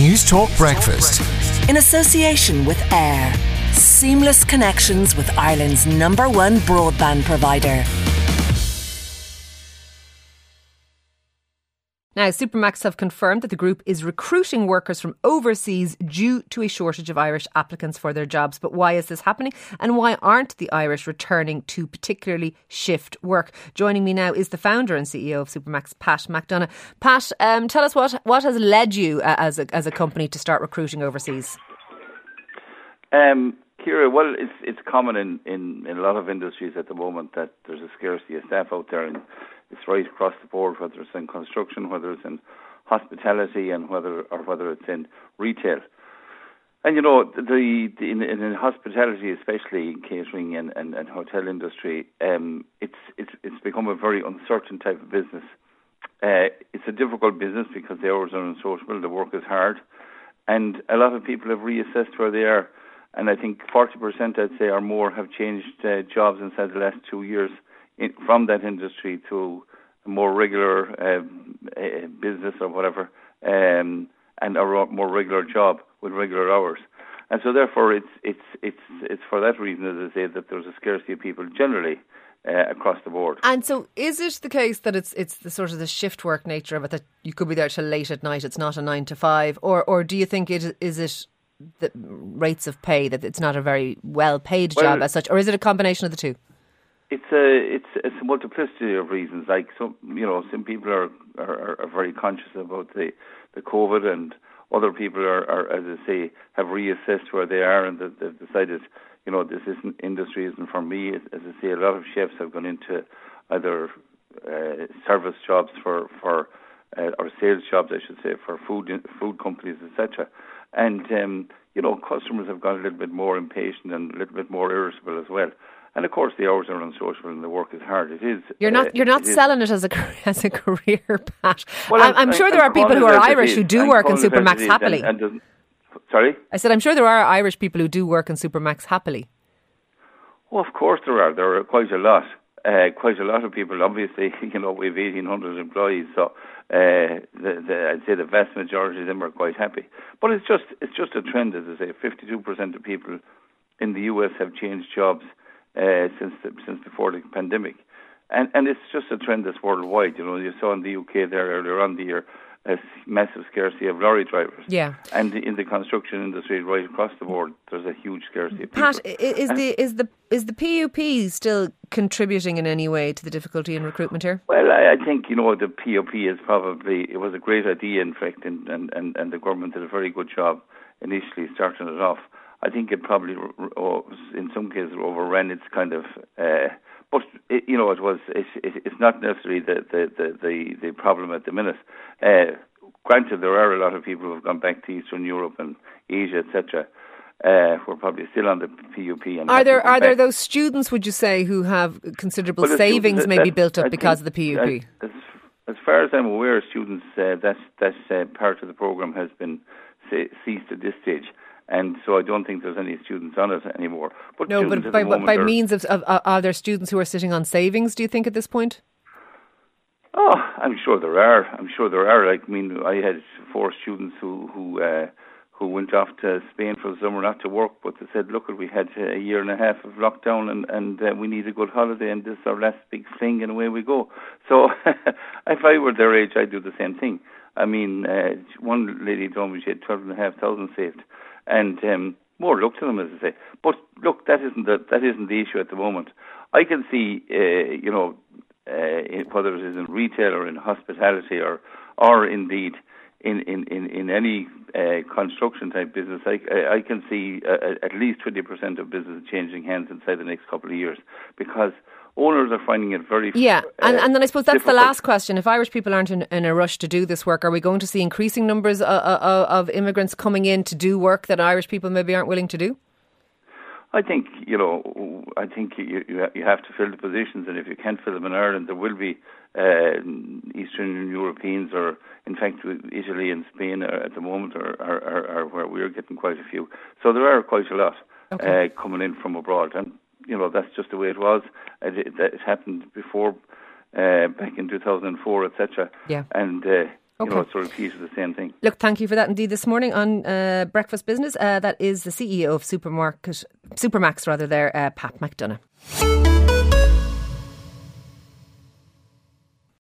News Talk Breakfast. In association with AIR. Seamless connections with Ireland's #1 broadband provider. Now, Supermac's have confirmed that the group is recruiting workers from overseas due to a shortage of Irish applicants for their jobs. But why is this happening? And why aren't the Irish returning to particularly shift work? Joining me now is the founder and CEO of Supermac's, Pat McDonagh. Pat, tell us what has led you as a company to start recruiting overseas? Ciara, well, it's common in a lot of industries at the moment that there's a scarcity of staff out there, and it's right across the board, whether it's in construction, whether it's in hospitality, and whether it's in retail. And you know, in hospitality, especially in catering and hotel industry, it's become a very uncertain type of business. It's a difficult business because the hours are unsociable, the work is hard, and a lot of people have reassessed where they are. And I think 40%, I'd say, or more have changed jobs inside the last 2 years from that industry to a more regular business or whatever, and a more regular job with regular hours. And so, therefore, it's for that reason, as I say, that there's a scarcity of people generally across the board. And so, is it the case that it's the sort of the shift work nature of it, that you could be there till late at night? It's not a 9 to 5, or do you think is it the rates of pay, that it's not a very well paid job as such, or is it a combination of the two? It's a multiplicity of reasons. Like some people are very conscious about the COVID, and other people are, as I say, have reassessed where they are, and they've decided, this industry isn't for me. As I say, a lot of chefs have gone into either service jobs or sales jobs, I should say, for food companies, etc. And, customers have got a little bit more impatient and a little bit more irritable as well. And of course, the hours are unsociable and the work is hard. It is. You're not selling it as a career, Pat. Well, I'm sure there are people who are Irish who do work in Supermac's happily. Sorry? I said, I'm sure there are Irish people who do work in Supermac's happily. Well, of course there are. There are quite a lot. Quite a lot of people. Obviously, we have 1,800 employees, so I'd say the vast majority of them are quite happy. But it's just a trend, as I say. 52% of people in the US have changed jobs since before the pandemic, and it's just a trend that's worldwide. You saw in the UK there earlier on the year a massive scarcity of lorry drivers. Yeah. And in the construction industry, right across the board, there's a huge scarcity of people. Pat, is the PUP still contributing in any way to the difficulty in recruitment here? Well, I think, the PUP it was a great idea, in fact, and the government did a very good job initially starting it off. I think it probably, in some cases, overran its kind of... But it's not necessarily the problem at the minute. Granted, there are a lot of people who have gone back to Eastern Europe and Asia, etc., who are probably still on the PUP. And are there those students, would you say, who have considerable savings maybe built up because of the PUP? As far as I'm aware, students, that part of the programme has been ceased at this stage. And so I don't think there's any students on it anymore. But by means of are there students who are sitting on savings, do you think, at this point? Oh, I'm sure there are. I had 4 students who went off to Spain for the summer not to work, but they said, look, we had a year and a half of lockdown and we need a good holiday, and this is our last big thing, and away we go. So if I were their age, I'd do the same thing. One lady told me she had 12,500 saved. And more luck to them, as I say. But look, that isn't the issue at the moment. I can see, whether it is in retail or in hospitality or indeed in any construction type business, I can see at least 20% of business changing hands inside the next couple of years, because owners are finding it very and then I suppose that's difficult. The last question. If Irish people aren't in a rush to do this work, are we going to see increasing numbers of immigrants coming in to do work that Irish people maybe aren't willing to do? I think you have to fill the positions, and if you can't fill them in Ireland, there will be Eastern Europeans, or in fact Italy and Spain at the moment are where we're getting quite a few. So there are quite a lot coming in from abroad, and that's just the way it was. It happened before, back in 2004, etc. Yeah. And Okay. It's a repeat of the same thing. Look, thank you for that indeed this morning on Breakfast Business. That is the CEO of Supermax, Pat McDonough.